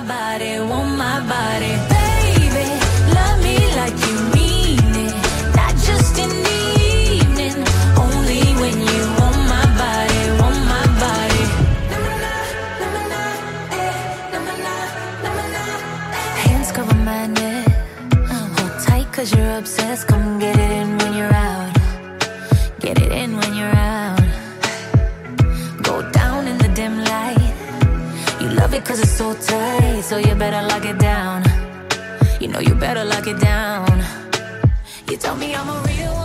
body, want my body. Baby, love me like you mean it, not just in the evening, only when you want my body, want my body. Hands cover my neck, hold tight cause you're obsessed. Come get it in when you're out, get it in when you're out. Go down in the dim light, you love it cause it's so tight, so you better lock it down. You know you better lock it down. You tell me I'm a real one.